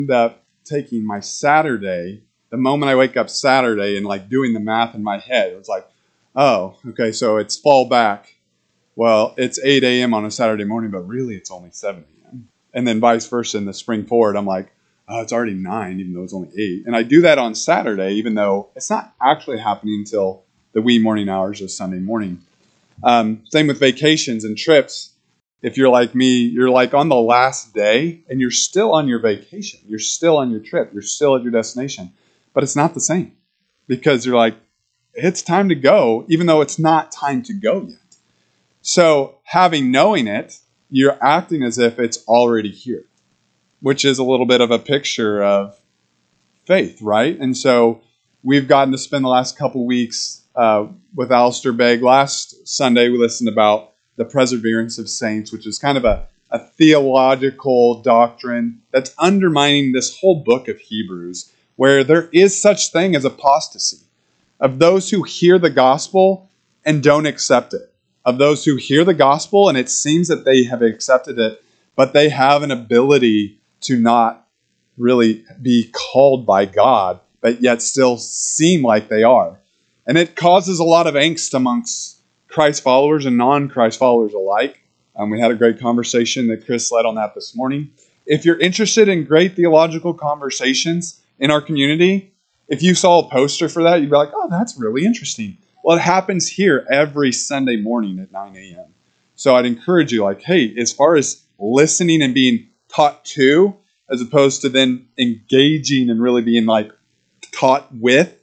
end up taking my Saturday, the moment I wake up Saturday and like doing the math in my head, it was like, oh, okay, so it's fall back. Well, it's 8 a.m. on a Saturday morning, but really it's only 7 a.m. And then vice versa in the spring forward, I'm like, oh, it's already 9, even though it's only 8. And I do that on Saturday, even though it's not actually happening until the wee morning hours of Sunday morning. Same with vacations and trips. If you're like me, you're like on the last day and you're still on your vacation. You're still on your trip. You're still at your destination. But it's not the same because you're like, it's time to go, even though it's not time to go yet. So knowing it, you're acting as if it's already here, which is a little bit of a picture of faith, right? And so we've gotten to spend the last couple weeks with Alistair Begg. Last Sunday, we listened about the perseverance of saints, which is kind of a theological doctrine that's undermining this whole book of Hebrews, where there is such thing as apostasy, of those who hear the gospel and don't accept it, of those who hear the gospel and it seems that they have accepted it, but they have an ability to not really be called by God, but yet still seem like they are. And it causes a lot of angst amongst Christ followers and non-Christ followers alike. We had a great conversation that Chris led on that this morning. If you're interested in great theological conversations in our community, if you saw a poster for that, you'd be like, oh, that's really interesting. Well, it happens here every Sunday morning at 9 a.m. So I'd encourage you, like, hey, as far as listening and being taught to, as opposed to then engaging and really being like taught with,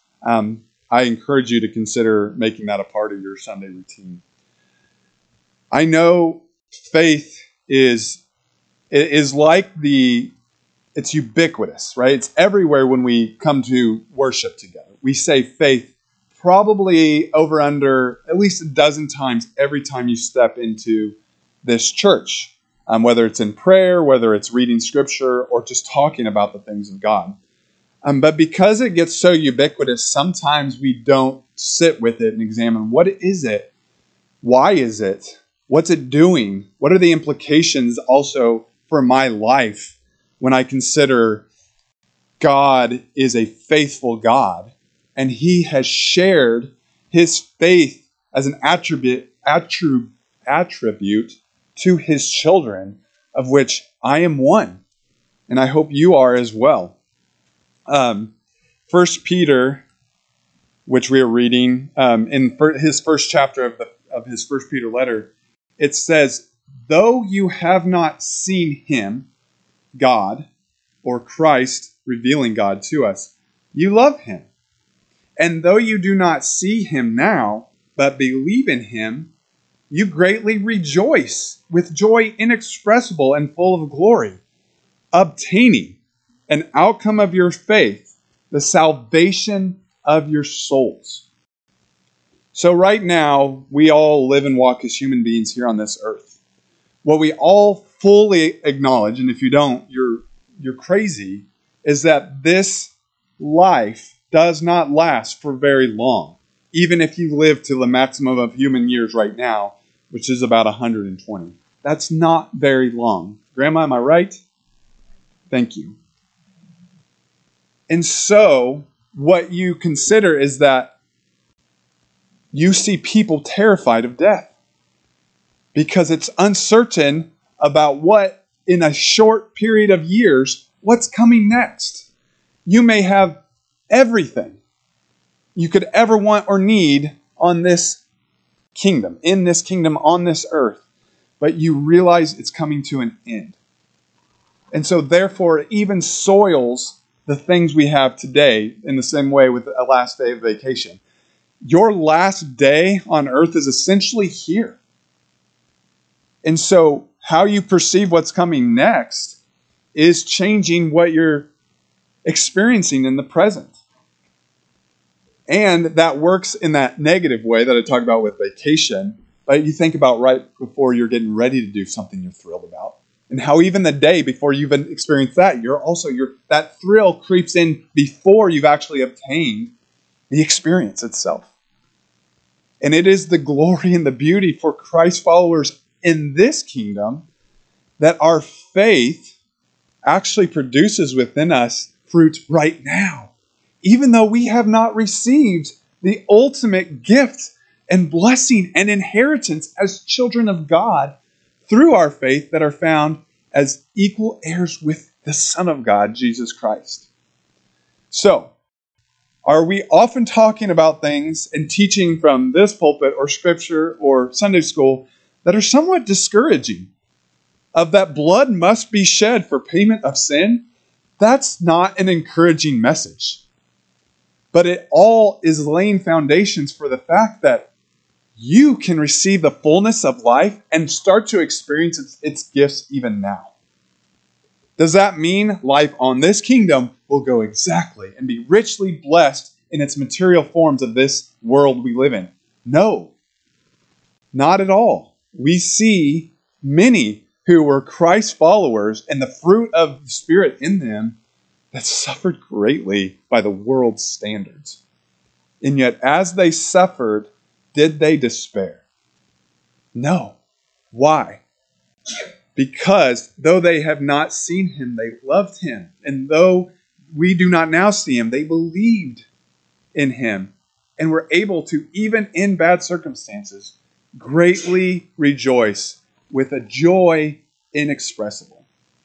I encourage you to consider making that a part of your Sunday routine. I know faith is like it's ubiquitous, right? It's everywhere when we come to worship together. We say faith probably over under at least a dozen times every time you step into this church, whether it's in prayer, whether it's reading scripture, or just talking about the things of God. But because it gets so ubiquitous, sometimes we don't sit with it and examine what is it? Why is it? What's it doing? What are the implications also for my life when I consider God is a faithful God and He has shared His faith as an attribute to His children, of which I am one, and I hope you are as well. 1 Peter, which we are reading in his first chapter of his 1 Peter letter, it says, though you have not seen Him, God, or Christ revealing God to us, you love Him. And though you do not see Him now, but believe in Him, you greatly rejoice with joy inexpressible and full of glory, obtaining an outcome of your faith, the salvation of your souls. So right now, we all live and walk as human beings here on this earth. What we all fully acknowledge, and if you don't, you're crazy, is that this life does not last for very long, even if you live to the maximum of human years right now, which is about 120. That's not very long. Grandma, am I right? Thank you. And so, what you consider is that you see people terrified of death because it's uncertain about what, in a short period of years, what's coming next. You may have everything you could ever want or need on this kingdom, in this kingdom, on this earth, but you realize it's coming to an end. And so, therefore, it even soils the things we have today in the same way with a last day of vacation. Your last day on earth is essentially here. And so how you perceive what's coming next is changing what you're experiencing in the present. And that works in that negative way that I talked about with vacation. But you think about right before you're getting ready to do something you're thrilled about. And how even the day before you've experienced that, that thrill creeps in before you've actually obtained the experience itself. And it is the glory and the beauty for Christ followers in this kingdom that our faith actually produces within us fruit right now, even though we have not received the ultimate gift and blessing and inheritance as children of God through our faith that are found as equal heirs with the Son of God, Jesus Christ. So, are we often talking about things and teaching from this pulpit or scripture or Sunday school that are somewhat discouraging? Of that blood must be shed for payment of sin? That's not an encouraging message. But it all is laying foundations for the fact that you can receive the fullness of life and start to experience its gifts even now. Does that mean life on this kingdom will go exactly and be richly blessed in its material forms of this world we live in? No, not at all. We see many who were Christ followers and the fruit of the Spirit in them that suffered greatly by the world's standards. And yet, as they suffered, did they despair? No. Why? Because though they have not seen him, they loved him. And though we do not now see him, they believed in him and were able to, even in bad circumstances, greatly rejoice with a joy inexpressible.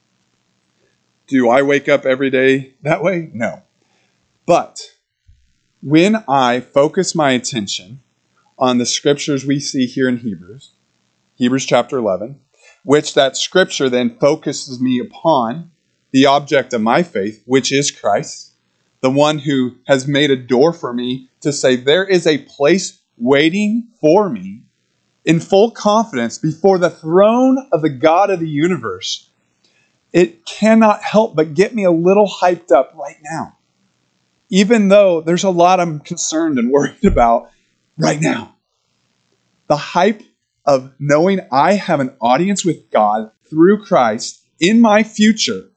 Do I wake up every day that way? No. But when I focus my attention on the scriptures we see here in Hebrews chapter 11, which that scripture then focuses me upon the object of my faith, which is Christ, the one who has made a door for me to say there is a place waiting for me in full confidence before the throne of the God of the universe. It cannot help but get me a little hyped up right now, even though there's a lot I'm concerned and worried about right now. The hype of knowing I have an audience with God through Christ in my future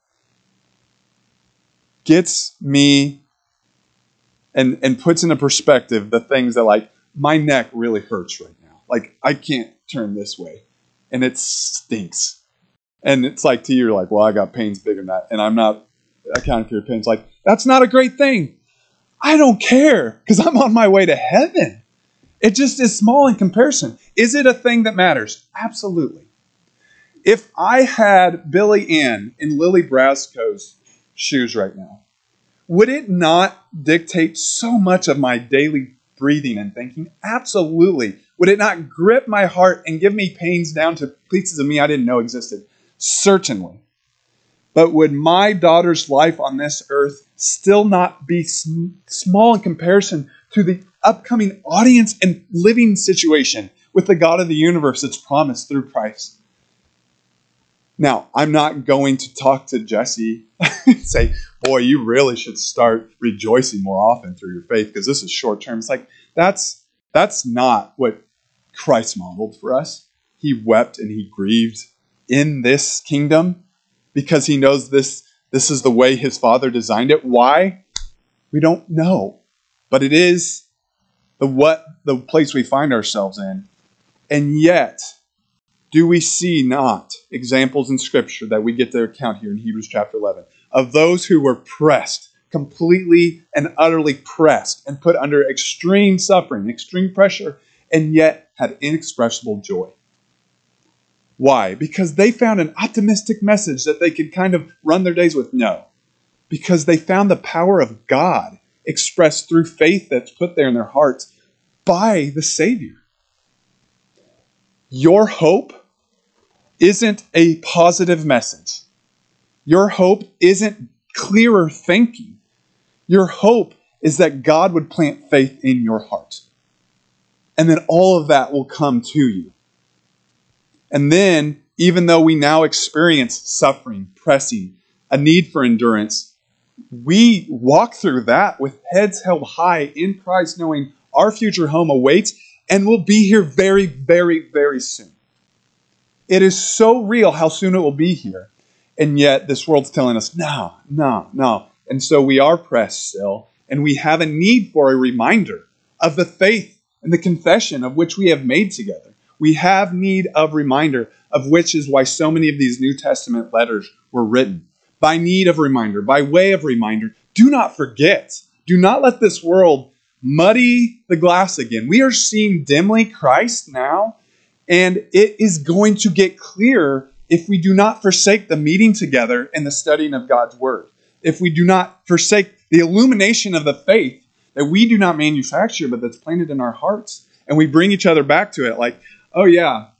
gets me and puts into perspective the things that, like, my neck really hurts right now. Like, I can't turn this way, and it stinks. And it's like, to you, you're like, well, I got pains bigger than that, and I'm not accounting for your pains. Like, that's not a great thing. I don't care, because I'm on my way to heaven. It just is small in comparison. Is it a thing that matters? Absolutely. If I had Billy Ann in Lily Brasco's shoes right now, would it not dictate so much of my daily breathing and thinking? Absolutely. Would it not grip my heart and give me pains down to pieces of me I didn't know existed? Certainly. But would my daughter's life on this earth still not be small in comparison to the upcoming audience and living situation with the God of the universe that's promised through Christ? Now, I'm not going to talk to Jesse and say, boy, you really should start rejoicing more often through your faith because this is short term. It's like, that's not what Christ modeled for us. He wept and he grieved in this kingdom because he knows this is the way his Father designed it. Why? We don't know. But it is the place we find ourselves in. And yet, do we see not examples in Scripture that we get to account here in Hebrews chapter 11 of those who were pressed, completely and utterly pressed and put under extreme suffering, extreme pressure, and yet had inexpressible joy? Why? Because they found an optimistic message that they could kind of run their days with? No. Because they found the power of God expressed through faith that's put there in their hearts by the Savior. Your hope isn't a positive message. Your hope isn't clearer thinking. Your hope is that God would plant faith in your heart. And then all of that will come to you. And then, even though we now experience suffering, pressing, a need for endurance, we walk through that with heads held high in Christ, knowing our future home awaits and will be here very, very, very soon. It is so real how soon it will be here. And yet this world's telling us, no. And so we are pressed still. And we have a need for a reminder of the faith and the confession of which we have made together. We have need of reminder of which is why so many of these New Testament letters were written. by need of reminder, by way of reminder, do not forget. Do not let this world muddy the glass again. We are seeing dimly Christ now, and it is going to get clearer if we do not forsake the meeting together and the studying of God's Word. If we do not forsake the illumination of the faith that we do not manufacture, but that's planted in our hearts, and we bring each other back to it. Like, oh yeah,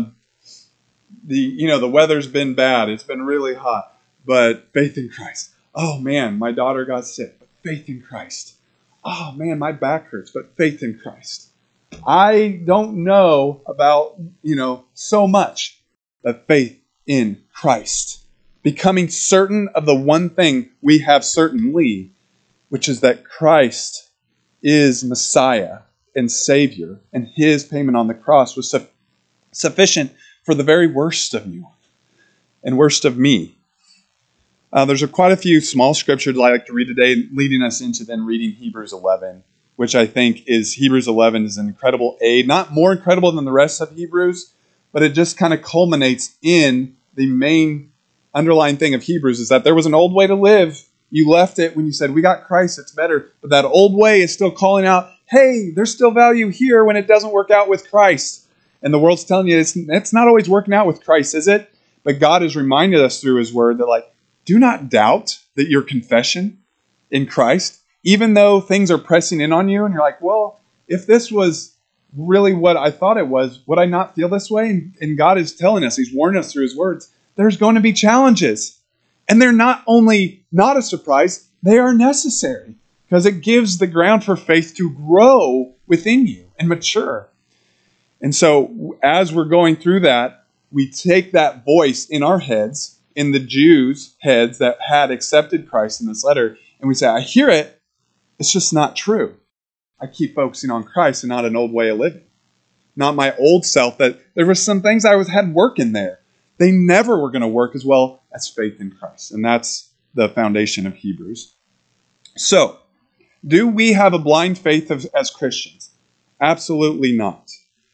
the weather's been bad. It's been really hot, but faith in Christ. Oh man, my daughter got sick, but faith in Christ. Oh man, my back hurts, but faith in Christ. I don't know about, so much, but faith in Christ. Becoming certain of the one thing we have certainly, which is that Christ is Messiah and Savior, and His payment on the cross was sufficient for the very worst of you and worst of me. There's quite a few small scriptures I like to read today, leading us into then reading Hebrews 11, which I think Hebrews 11 is an incredible aid. Not more incredible than the rest of Hebrews, but it just kind of culminates in the main underlying thing of Hebrews is that there was an old way to live. You left it when you said, we got Christ, it's better. But that old way is still calling out, hey, there's still value here when it doesn't work out with Christ. And the world's telling you it's not always working out with Christ, is it? But God has reminded us through His Word that, do not doubt that your confession in Christ, even though things are pressing in on you and you're like, well, if this was really what I thought it was, would I not feel this way? And God is telling us, He's warning us through His words, there's going to be challenges. And they're not only not a surprise, they are necessary because it gives the ground for faith to grow within you and mature. And so as we're going through that, we take that voice in our heads, in the Jews' heads that had accepted Christ in this letter, and we say, I hear it, it's just not true. I keep focusing on Christ and not an old way of living. Not my old self, that there were some things I had working there. They never were going to work as well as faith in Christ. And that's the foundation of Hebrews. So, do we have a blind faith as Christians? Absolutely not.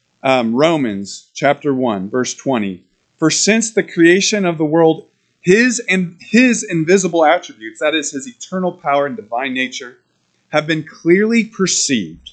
Romans chapter 1, verse 20. For since the creation of the world, His invisible attributes, that is, His eternal power and divine nature, have been clearly perceived,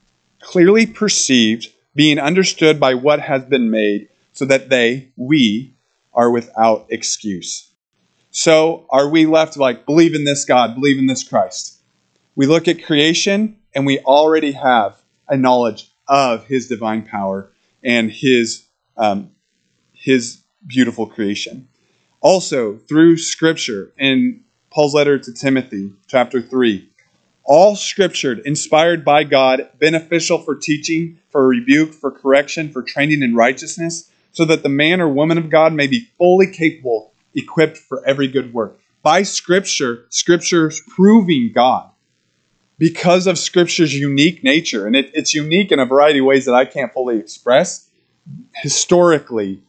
being understood by what has been made, so that we, are without excuse. So, are we left believe in this God, believe in this Christ? We look at creation, and we already have a knowledge of His divine power and His beautiful creation. Also, through Scripture, in Paul's letter to Timothy, chapter 3, all Scripture, inspired by God, beneficial for teaching, for rebuke, for correction, for training in righteousness, so that the man or woman of God may be fully capable, equipped for every good work. By Scripture's proving God. Because of Scripture's unique nature, and it's unique in a variety of ways that I can't fully express, historically,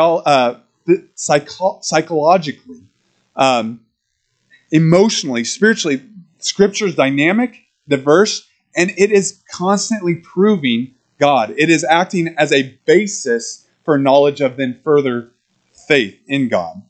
psychologically, emotionally, spiritually, Scripture's dynamic, diverse, and it is constantly proving God. It is acting as a basis for knowledge of then further faith in God.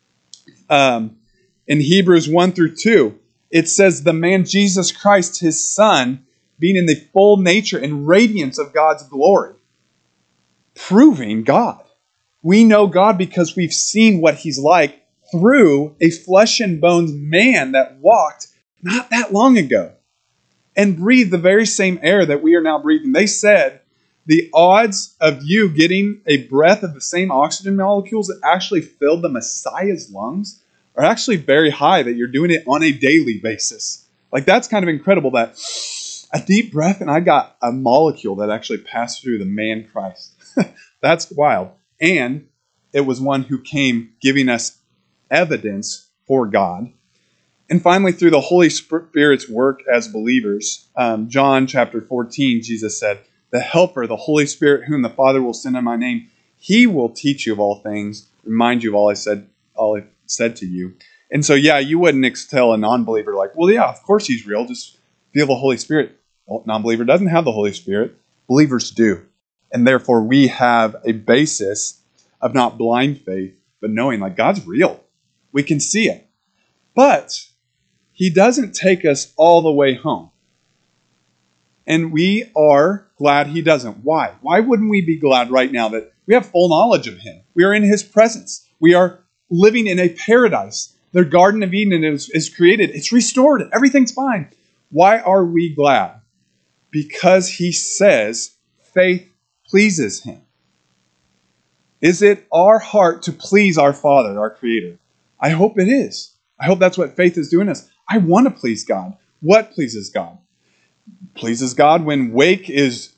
In Hebrews 1 through 2, it says, the man Jesus Christ, His Son, being in the full nature and radiance of God's glory, proving God. We know God because we've seen what He's like through a flesh and bones man that walked not that long ago and breathed the very same air that we are now breathing. They said the odds of you getting a breath of the same oxygen molecules that actually filled the Messiah's lungs are actually very high, that you're doing it on a daily basis. That's kind of incredible that a deep breath and I got a molecule that actually passed through the man Christ. That's wild. And it was one who came giving us evidence for God. And finally, through the Holy Spirit's work as believers, John chapter 14, Jesus said, the Helper, the Holy Spirit, whom the Father will send in my name, He will teach you of all things, remind you of all I said to you. And so, you wouldn't tell a non-believer well, yeah, of course He's real. Just feel the Holy Spirit. Well, non-believer doesn't have the Holy Spirit. Believers do. And therefore, we have a basis of not blind faith, but knowing God's real. We can see it. But he doesn't take us all the way home. And we are glad he doesn't. Why? Why wouldn't we be glad right now that we have full knowledge of him? We are in his presence. We are living in a paradise. The Garden of Eden is created. It's restored. Everything's fine. Why are we glad? Because he says faith pleases him. Is it our heart to please our Father, our Creator? I hope it is. I hope that's what faith is doing us. I want to please God. What pleases God? Pleases God when Wake is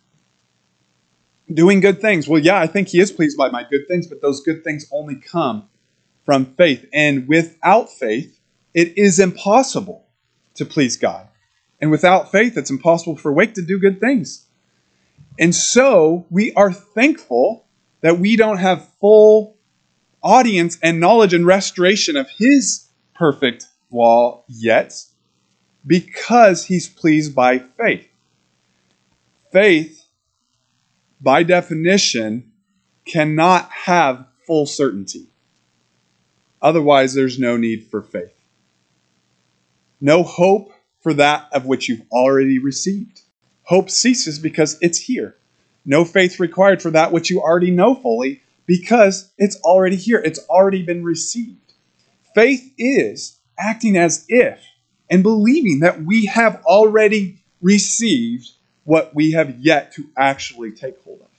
doing good things. Well, yeah, I think he is pleased by my good things, but those good things only come from faith. And without faith, it is impossible to please God. And without faith, it's impossible for Wake to do good things. And so we are thankful that we don't have full audience and knowledge and restoration of his perfect law yet, because he's pleased by faith. Faith, by definition, cannot have full certainty. Otherwise, there's no need for faith. No hope for that of which you've already received. Hope ceases because it's here. No faith required for that which you already know fully, because it's already here. It's already been received. Faith is acting as if and believing that we have already received what we have yet to actually take hold of.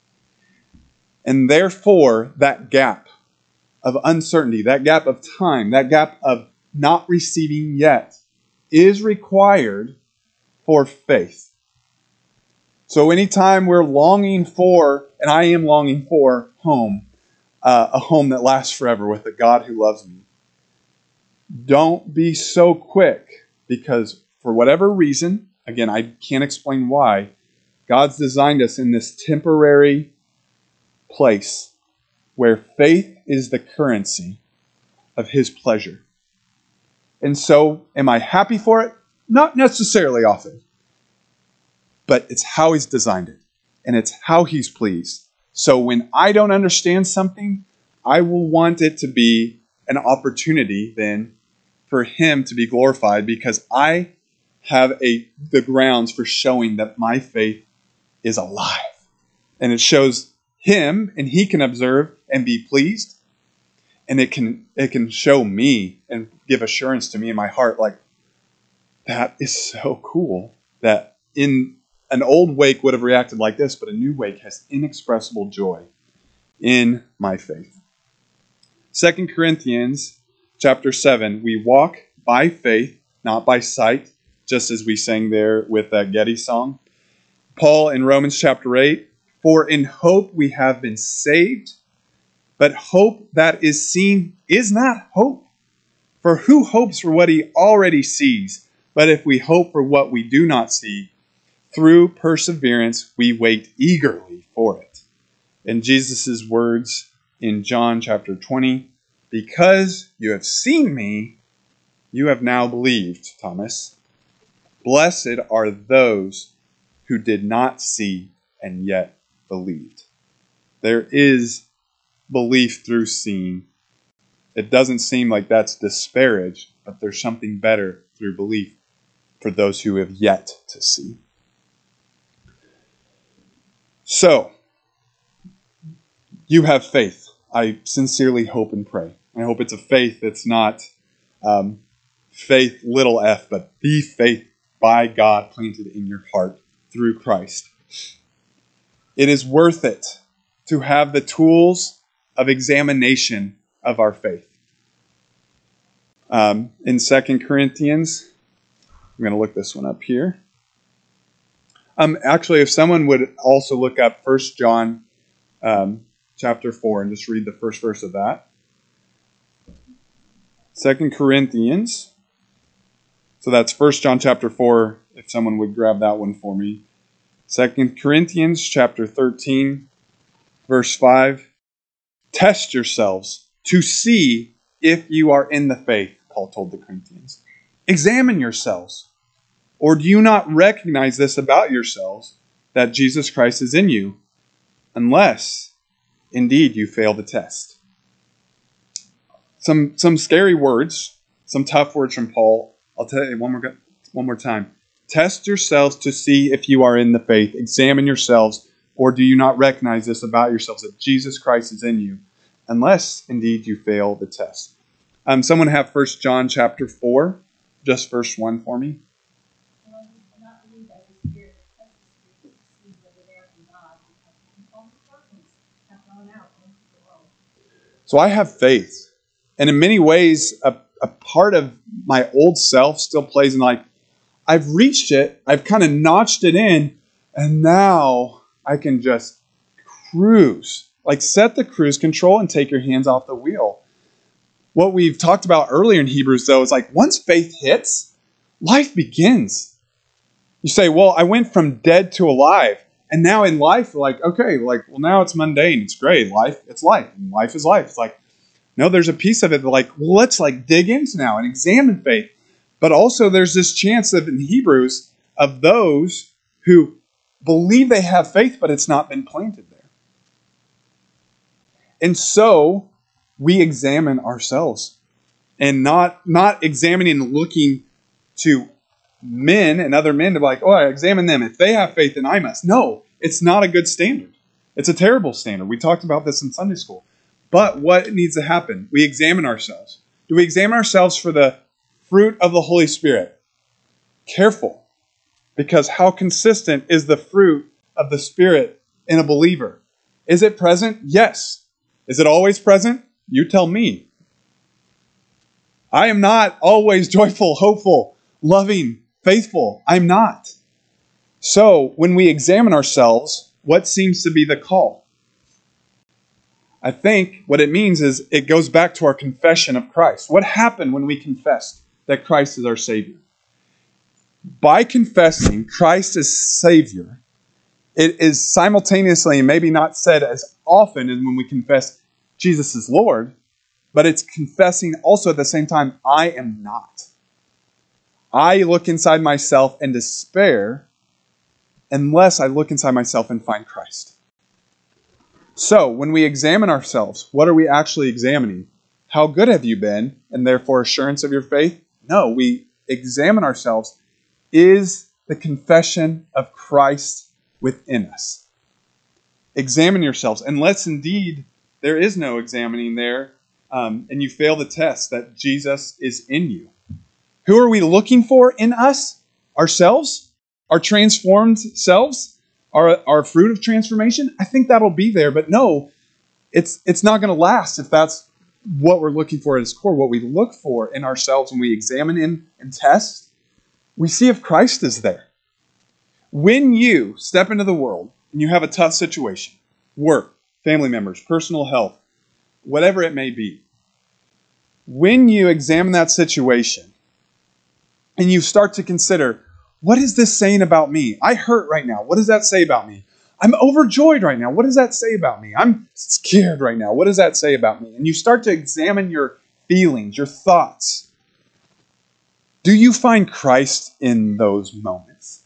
And therefore, that gap of uncertainty, that gap of time, that gap of not receiving yet is required for faith. So anytime we're longing for, and I am longing for home, a home that lasts forever with a God who loves me, don't be so quick, because for whatever reason, again, I can't explain why, God's designed us in this temporary place where faith is the currency of his pleasure. And so, am I happy for it? Not necessarily often. But it's how he's designed it. And it's how he's pleased. So when I don't understand something, I will want it to be an opportunity then for him to be glorified, because I have the grounds for showing that my faith is alive. And it shows him, and he can observe and be pleased. And it can show me and give assurance to me in my heart, like, that is so cool that in an old Wake would have reacted like this, but a new Wake has inexpressible joy in my faith. 2 Corinthians chapter 7, we walk by faith, not by sight, just as we sang there with that Getty song. Paul in Romans chapter 8, for in hope we have been saved, but hope that is seen is not hope. For who hopes for what he already sees? But if we hope for what we do not see, through perseverance we wait eagerly for it. In Jesus' words in John chapter 20, because you have seen me, you have now believed, Thomas. Blessed are those who did not see and yet believed. There is belief through seeing. It doesn't seem like that's disparaged, but there's something better through belief for those who have yet to see. So, you have faith. I sincerely hope and pray. I hope it's a faith that's not faith little f, but the faith by God planted in your heart through Christ. It is worth it to have the tools of examination of our faith. In 2 Corinthians, I'm going to look this one up here. Actually, if someone would also look up 1 John chapter 4 and just read the first verse of that. 2 Corinthians. So that's 1 John chapter 4, if someone would grab that one for me. 2 Corinthians chapter 13, verse 5. Test yourselves to see if you are in the faith, Paul told the Corinthians. Examine yourselves. Or do you not recognize this about yourselves, that Jesus Christ is in you, unless indeed you fail the test? Some scary words. some tough words from Paul. I'll tell you one more time. Test yourselves to see if you are in the faith. Examine yourselves, or do you not recognize this about yourselves, that Jesus Christ is in you, unless indeed you fail the test. Someone have 1 John chapter 4, just verse 1 for me. So I have faith. And in many ways, a part of my old self still plays in like, I've reached it, I've kind of notched it in, and now I can just cruise. Like set the cruise control and take your hands off the wheel. What we've talked about earlier in Hebrews, though, is like once faith hits, life begins. You say, well, I went from dead to alive. And now in life, like, okay, like, well, now it's mundane. It's great. Life, it's life. And life is life. It's like, no, there's a piece of it that like, well, let's like dig into now and examine faith. But also there's this chance that in Hebrews of those who believe they have faith, but it's not been planted there. And so we examine ourselves and not examining and looking to men and other men to be like, oh, I examine them. If they have faith, then I must. No, it's not a good standard. It's a terrible standard. We talked about this in Sunday school. But what needs to happen? We examine ourselves. Do we examine ourselves for the fruit of the Holy Spirit? Careful. Because how consistent is the fruit of the Spirit in a believer? Is it present? Yes. Is it always present? You tell me. I am not always joyful, hopeful, loving, faithful. I'm not. So, when we examine ourselves, what seems to be the call? I think what it means is it goes back to our confession of Christ. What happened when we confessed that Christ is our Savior? By confessing Christ as Savior, it is simultaneously, maybe not said as often as when we confess Jesus is Lord, but it's confessing also at the same time, I am not. I look inside myself and despair unless I look inside myself and find Christ. So, when we examine ourselves, what are we actually examining? How good have you been, and therefore assurance of your faith? No, we examine ourselves. Is the confession of Christ within us? Examine yourselves, unless indeed there is no examining there, and you fail the test that Jesus is in you. Who are we looking for in us? Ourselves? Our transformed selves? Our fruit of transformation? I think that'll be there, but no, it's not going to last if that's what we're looking for at its core. What we look for in ourselves when we examine and test, we see if Christ is there. When you step into the world and you have a tough situation, work, family members, personal health, whatever it may be, when you examine that situation and you start to consider, what is this saying about me? I hurt right now. What does that say about me? I'm overjoyed right now. What does that say about me? I'm scared right now. What does that say about me? And you start to examine your feelings, your thoughts. Do you find Christ in those moments?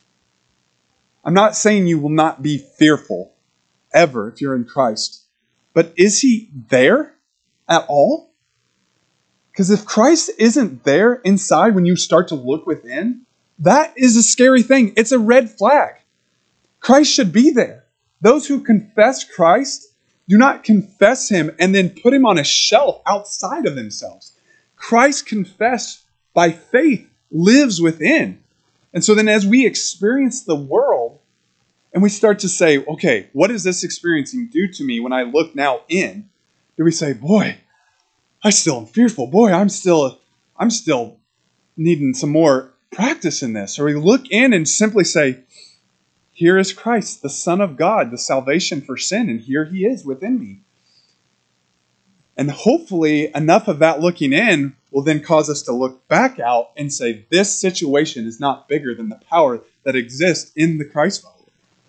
I'm not saying you will not be fearful ever if you're in Christ, but is He there at all? Because if Christ isn't there inside when you start to look within, that is a scary thing. It's a red flag. Christ should be there. Those who confess Christ do not confess Him and then put Him on a shelf outside of themselves. Christ confessed by faith lives within. And so then as we experience the world and we start to say, okay, what is this experiencing do to me when I look now in? Do we say, boy, I still am fearful. Boy, I'm still needing some more practice in this. Or we look in and simply say, here is Christ, the Son of God, the salvation for sin, and here He is within me. And hopefully enough of that looking in will then cause us to look back out and say, this situation is not bigger than the power that exists in the Christ follower.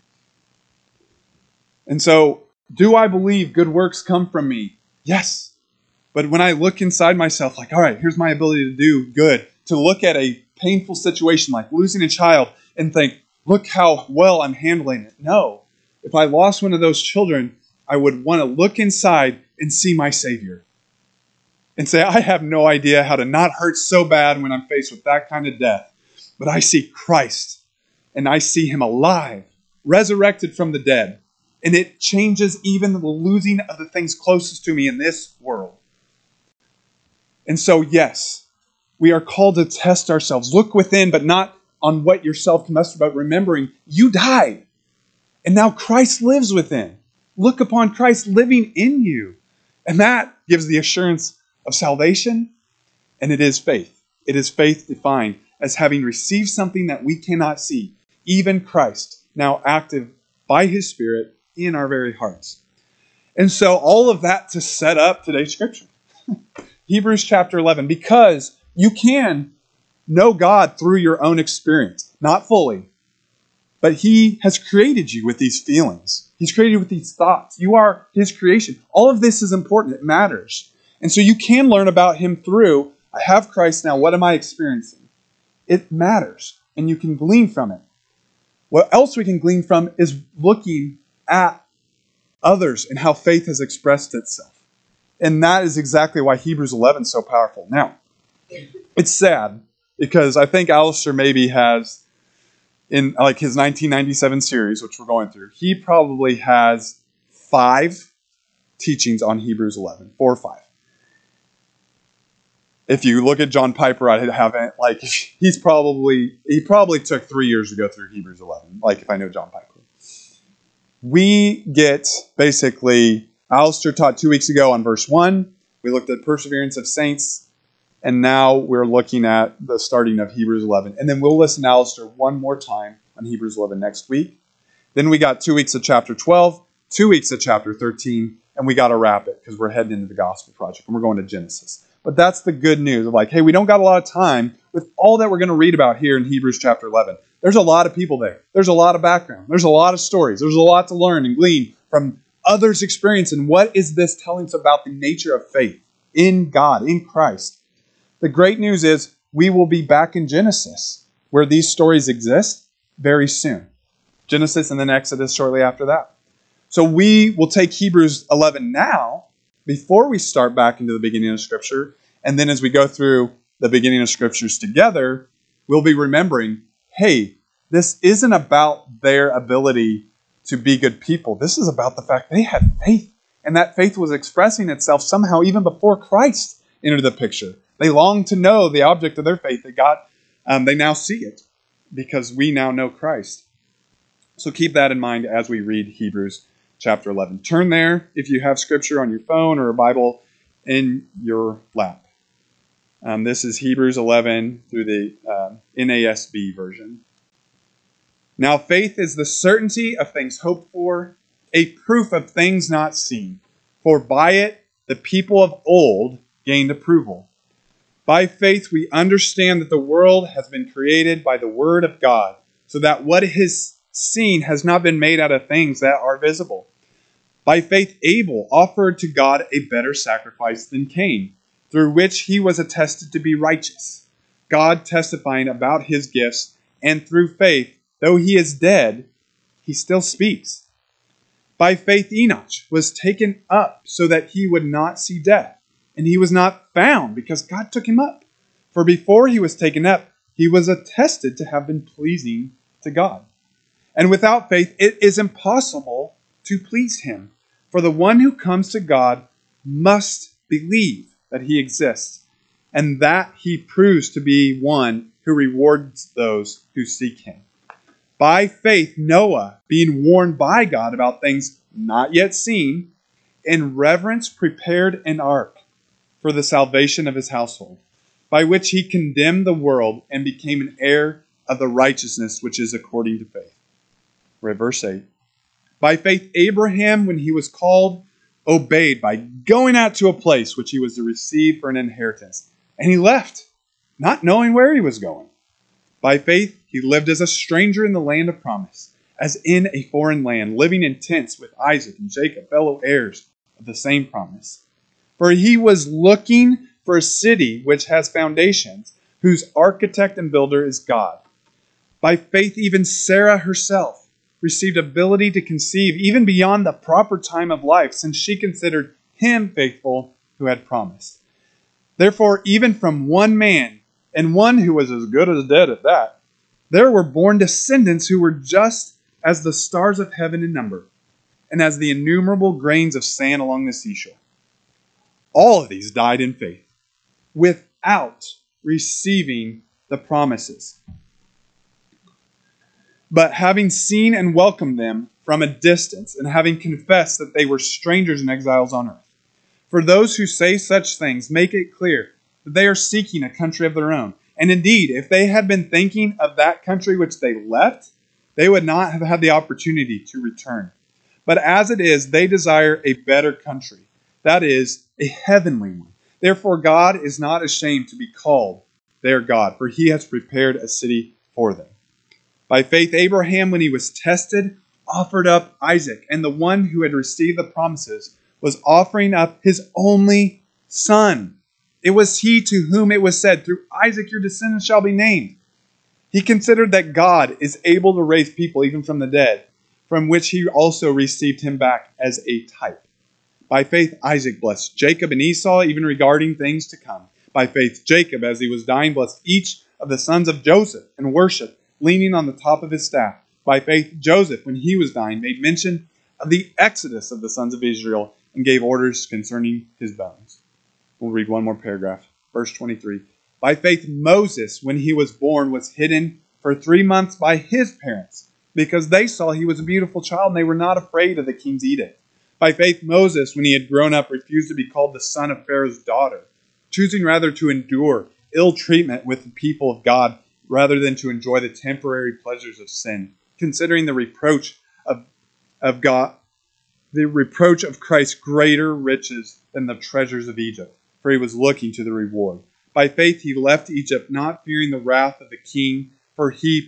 And so, do I believe good works come from me? Yes. But when I look inside myself, like, all right, here's my ability to do good, to look at a painful situation like losing a child and think, look how well I'm handling it. No. If I lost one of those children, I would want to look inside and see my Savior. and say, I have no idea how to not hurt so bad when I'm faced with that kind of death. But I see Christ, and I see him alive, resurrected from the dead. And it changes even the losing of the things closest to me in this world. And so, yes, we are called to test ourselves. Look within, but not on what yourself can muster, but remembering you died. And now Christ lives within. Look upon Christ living in you. And that gives the assurance of salvation. And it is faith. It is faith defined as having received something that we cannot see. Even Christ, now active by his Spirit in our very hearts. And so all of that to set up today's scripture. Hebrews chapter 11, because you can know God through your own experience. Not fully, but he has created you with these feelings. He's created you with these thoughts. You are his creation. All of this is important. It matters. And so you can learn about him through, I have Christ now. What am I experiencing? It matters. And you can glean from it. What else we can glean from is looking at others and how faith has expressed itself. And that is exactly why Hebrews 11 is so powerful. Now, it's sad because I think Alistair maybe has, in like his 1997 series, which we're going through, he probably has 5 teachings on Hebrews 11, 4 or 5. If you look at John Piper, I haven't, like, he probably took 3 years to go through Hebrews 11, like if I know John Piper. We get, basically, Alistair taught 2 weeks ago on verse 1. We looked at perseverance of saints. And now we're looking at the starting of Hebrews 11. And then we'll listen to Alistair one more time on Hebrews 11 next week. Then we got 2 weeks of chapter 12, 2 weeks of chapter 13, and we got to wrap it because we're heading into the Gospel Project and we're going to Genesis. But that's the good news of like, hey, we don't got a lot of time with all that we're going to read about here in Hebrews chapter 11. There's a lot of people there. There's a lot of background. There's a lot of stories. There's a lot to learn and glean from others' experience. And what is this telling us about the nature of faith in God, in Christ? The great news is we will be back in Genesis, where these stories exist, very soon. Genesis and then Exodus shortly after that. So we will take Hebrews 11 now, before we start back into the beginning of Scripture, and then as we go through the beginning of Scriptures together, we'll be remembering, hey, this isn't about their ability to be good people. This is about the fact they had faith, and that faith was expressing itself somehow even before Christ entered the picture. They long to know the object of their faith that God, they now see it because we now know Christ. So keep that in mind as we read Hebrews chapter 11. Turn there if you have scripture on your phone or a Bible in your lap. This is Hebrews 11 through the NASB version. Now faith is the certainty of things hoped for, a proof of things not seen. For by it the people of old gained approval. By faith, we understand that the world has been created by the word of God, so that what is seen has not been made out of things that are visible. By faith, Abel offered to God a better sacrifice than Cain, through which he was attested to be righteous, God testifying about his gifts, and through faith, though he is dead, he still speaks. By faith, Enoch was taken up so that he would not see death. And he was not found because God took him up. For before he was taken up, he was attested to have been pleasing to God. And without faith, it is impossible to please him. For the one who comes to God must believe that he exists, and that he proves to be one who rewards those who seek him. By faith, Noah, being warned by God about things not yet seen, in reverence prepared an ark for the salvation of his household, by which he condemned the world and became an heir of the righteousness which is according to faith. Verse 8. By faith, Abraham, when he was called, obeyed by going out to a place which he was to receive for an inheritance. And he left, not knowing where he was going. By faith, he lived as a stranger in the land of promise, as in a foreign land, living in tents with Isaac and Jacob, fellow heirs of the same promise. For he was looking for a city which has foundations, whose architect and builder is God. By faith, even Sarah herself received ability to conceive even beyond the proper time of life, since she considered him faithful who had promised. Therefore, even from one man, and one who was as good as dead at that, there were born descendants who were just as the stars of heaven in number, and as the innumerable grains of sand along the seashore. All of these died in faith, without receiving the promises, but having seen and welcomed them from a distance, and having confessed that they were strangers and exiles on earth. For those who say such things make it clear that they are seeking a country of their own. And indeed, if they had been thinking of that country which they left, they would not have had the opportunity to return. But as it is, they desire a better country, that is, a heavenly one. Therefore, God is not ashamed to be called their God, for he has prepared a city for them. By faith, Abraham, when he was tested, offered up Isaac, and the one who had received the promises was offering up his only son. It was he to whom it was said, "Through Isaac your descendants shall be named." He considered that God is able to raise people even from the dead, from which he also received him back as a type. By faith, Isaac blessed Jacob and Esau, even regarding things to come. By faith, Jacob, as he was dying, blessed each of the sons of Joseph and worshiped, leaning on the top of his staff. By faith, Joseph, when he was dying, made mention of the exodus of the sons of Israel and gave orders concerning his bones. We'll read one more paragraph. Verse 23. By faith, Moses, when he was born, was hidden for 3 months by his parents, because they saw he was a beautiful child and they were not afraid of the king's edict. By faith, Moses, when he had grown up, refused to be called the son of Pharaoh's daughter, choosing rather to endure ill treatment with the people of God rather than to enjoy the temporary pleasures of sin, considering the reproach of God, the reproach of Christ greater riches than the treasures of Egypt, for he was looking to the reward. By faith he left Egypt, not fearing the wrath of the king, for he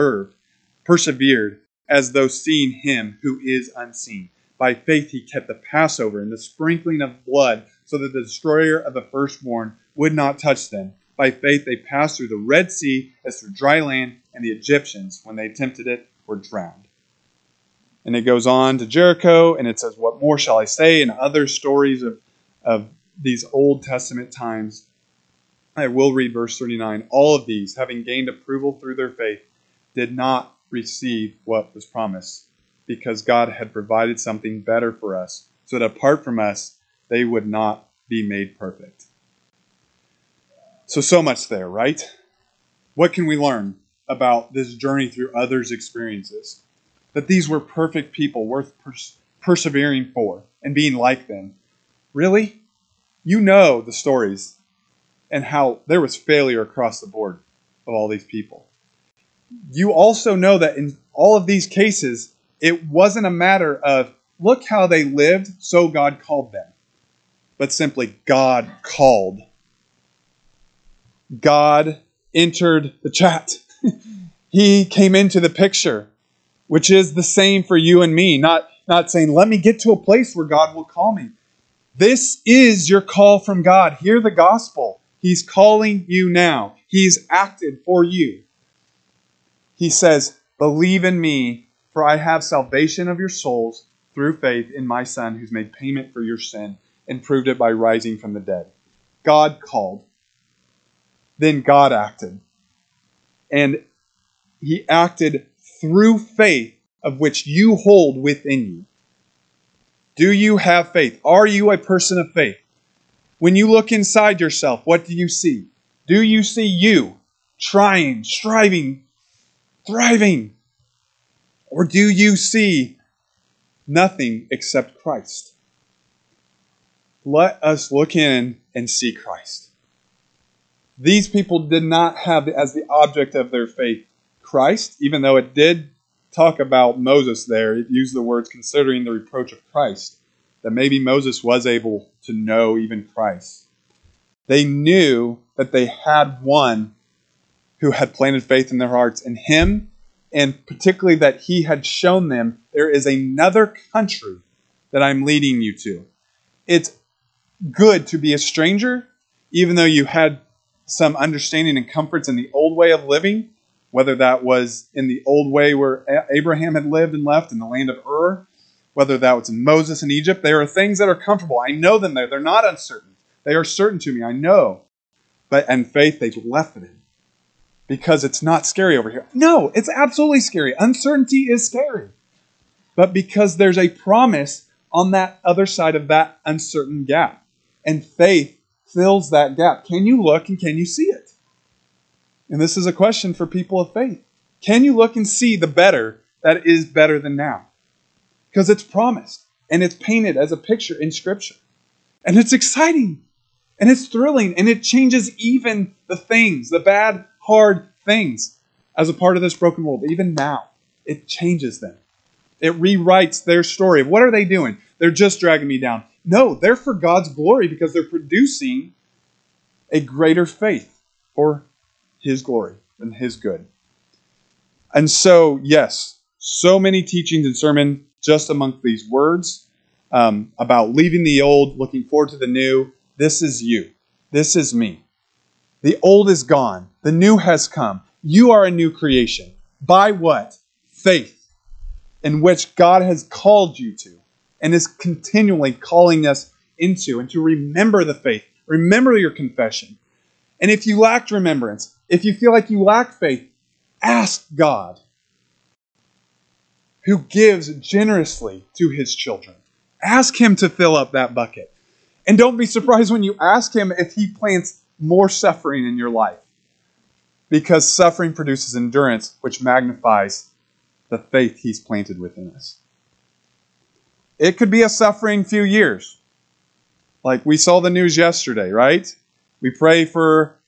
persevered, as though seeing him who is unseen. By faith he kept the Passover and the sprinkling of blood, so that the destroyer of the firstborn would not touch them. By faith they passed through the Red Sea as through dry land, and the Egyptians, when they attempted it, were drowned. And it goes on to Jericho, and it says, "What more shall I say?" And other stories of these Old Testament times. I will read verse 39. All of these, having gained approval through their faith, did not receive what was promised, because God had provided something better for us, so that apart from us, they would not be made perfect. So much there, right? What can we learn about this journey through others' experiences? That these were perfect people worth persevering for and being like them. Really? You know the stories and how there was failure across the board of all these people. You also know that in all of these cases, it wasn't a matter of, look how they lived, so God called them. But simply, God called. God entered the chat. He came into the picture, which is the same for you and me. Not saying, let me get to a place where God will call me. This is your call from God. Hear the gospel. He's calling you now. He's acted for you. He says, believe in me, for I have salvation of your souls through faith in my Son, who's made payment for your sin and proved it by rising from the dead. God called. Then God acted. And he acted through faith, of which you hold within you. Do you have faith? Are you a person of faith? When you look inside yourself, what do you see? Do you see you trying, striving, thriving? Or do you see nothing except Christ? Let us look in and see Christ. These people did not have as the object of their faith Christ, even though it did talk about Moses there. It used the words considering the reproach of Christ, that maybe Moses was able to know even Christ. They knew that they had one who had planted faith in their hearts in him, and particularly that he had shown them there is another country that I'm leading you to. It's good to be a stranger, even though you had some understanding and comforts in the old way of living, whether that was in the old way where Abraham had lived and left in the land of Ur, whether that was in Moses in Egypt. There are things that are comfortable. I know them there. They're not uncertain. They are certain to me. I know. And faith, they've left it in. Because it's not scary over here. No, it's absolutely scary. Uncertainty is scary. But because there's a promise on that other side of that uncertain gap. And faith fills that gap. Can you look and can you see it? And this is a question for people of faith. Can you look and see the better that is better than now? Because it's promised. And it's painted as a picture in Scripture. And it's exciting. And it's thrilling. And it changes even the things, the bad, hard things, as a part of this broken world. Even now, it changes them. It rewrites their story of what are they doing? They're just dragging me down. No, they're for God's glory because they're producing a greater faith for His glory and His good. And so, yes, so many teachings and sermons just among these words about leaving the old, looking forward to the new. This is you. This is me. The old is gone. The new has come. You are a new creation. By what? Faith, in which God has called you to and is continually calling us into, and to remember the faith. Remember your confession. And if you lacked remembrance, if you feel like you lack faith, ask God, who gives generously to His children. Ask Him to fill up that bucket. And don't be surprised when you ask Him if He plants more suffering in your life. Because suffering produces endurance, which magnifies the faith He's planted within us. It could be a suffering few years. Like we saw the news yesterday, right? We pray for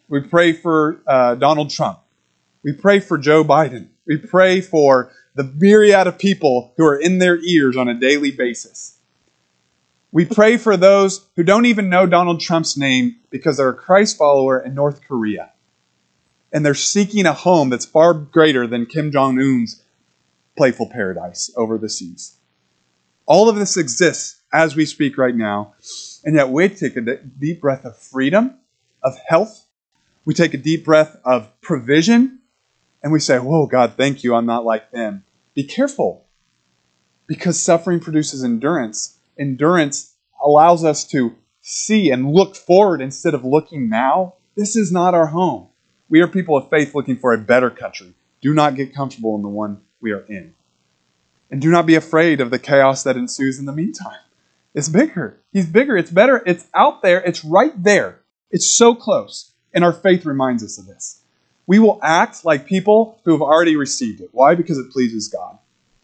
Donald Trump. We pray for Joe Biden. We pray for the myriad of people who are in their ears on a daily basis. We pray for those who don't even know Donald Trump's name because they're a Christ follower in North Korea. And they're seeking a home that's far greater than Kim Jong-un's playful paradise over the seas. All of this exists as we speak right now. And yet we take a deep breath of freedom, of health. We take a deep breath of provision. And we say, whoa, God, thank you. I'm not like them. Be careful. Because suffering produces endurance. Endurance allows us to see and look forward instead of looking now. This is not our home. We are people of faith looking for a better country. Do not get comfortable in the one we are in. And do not be afraid of the chaos that ensues in the meantime. It's bigger. He's bigger. It's better. It's out there. It's right there. It's so close. And our faith reminds us of this. We will act like people who have already received it. Why? Because it pleases God.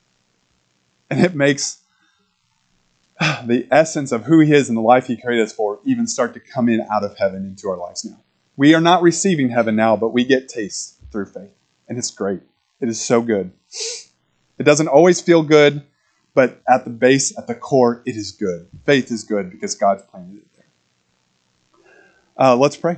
And it makes the essence of who He is and the life He created us for even start to come in out of heaven into our lives now. We are not receiving heaven now, but we get taste through faith. And it's great. It is so good. It doesn't always feel good, but at the base, at the core, it is good. Faith is good because God's planted it there. Let's pray.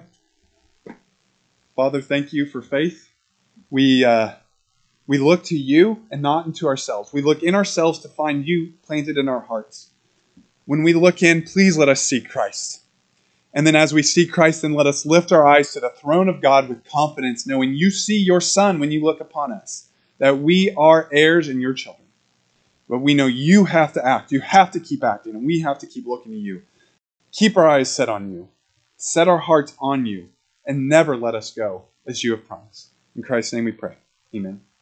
Father, thank you for faith. We look to you and not into ourselves. We look in ourselves to find you planted in our hearts. When we look in, please let us see Christ. And then as we see Christ, then let us lift our eyes to the throne of God with confidence, knowing you see your Son when you look upon us, that we are heirs and your children. But we know you have to act. You have to keep acting, and we have to keep looking to you. Keep our eyes set on you. Set our hearts on you, and never let us go, as you have promised. In Christ's name we pray. Amen.